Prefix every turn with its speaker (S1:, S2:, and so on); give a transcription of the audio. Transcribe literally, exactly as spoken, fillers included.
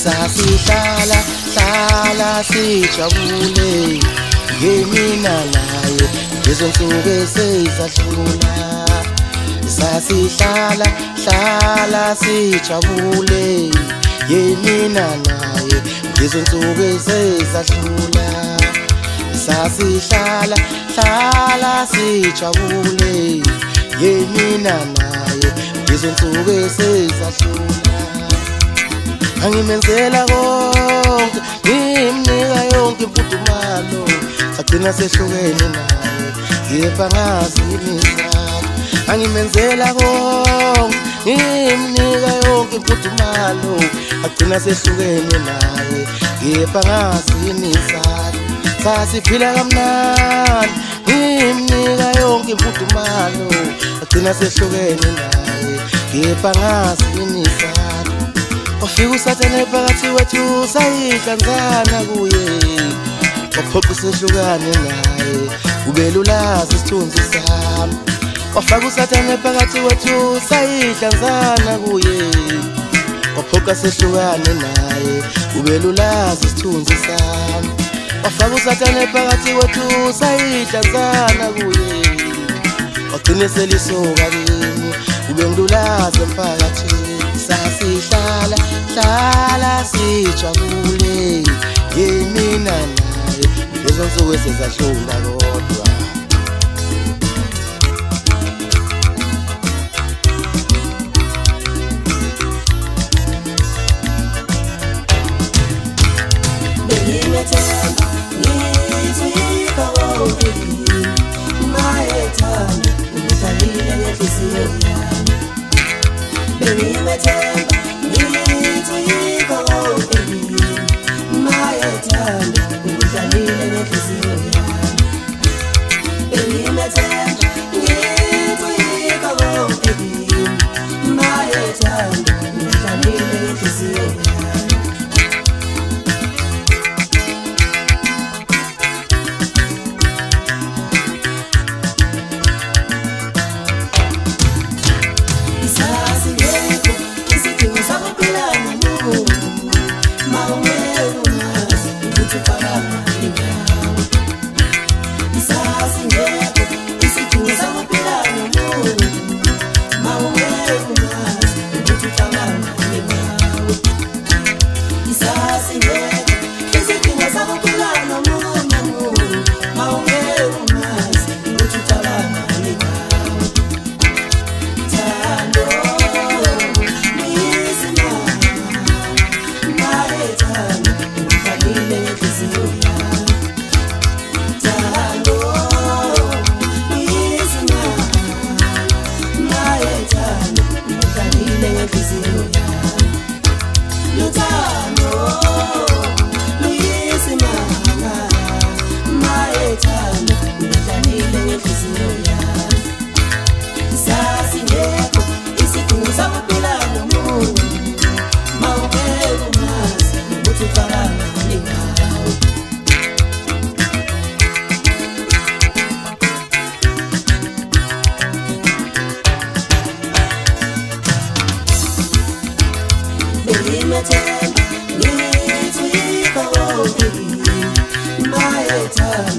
S1: sasihlala hlala sijabule ngemina naye lezo nsuku eseyisadlula. Sasihlala hlala sijabule ngemina naye lezo nsuku eseyisadlula. Sasihlala hlala sijabule ngemina naye lezo nsuku eseyisadlula. Angimenzela konke ngimnika yonke imfudumalo, sagcina sehlukene naye kepha ngazi imisakho. Angimenzela konke ngimnika yonke imfudumalo, sagcina sehlukene naye kepha ngazi imisakho. Sasiphila kamnandi ngimnika yonke imfudumalo, sagcina sehlukene naye kepha ngazi imisakho. Wafika usathane phakathi wethu sayihlanzana kuye, waphoqa sehlukane naye ubelulazi isithunzi sami. Wafaka usathane phakathi wethu sayihlanzana kuye, waphoqa sehlukane naye ubelulazi isithunzi sami. Wafaka usathane phakathi wethu sayihlanzana kuye, wagcine selisoka kimi ubengilulazi emphakathini. Sasihlala hlala sijabule ngemina naye lezo nsuku esezahlula kodwa.
S2: Bengimethemba ngithi kawoke mayethana ngidlalile ngenhliziyo yami. Bengimethemba ngithi kawoke mayethana ngidlalile ngenhliziyo yami. Bengimethemba ngithi kawoke mayethana ngidlalile ngenhliziyo yami. Bengimethemba ngithi kawoke mayethana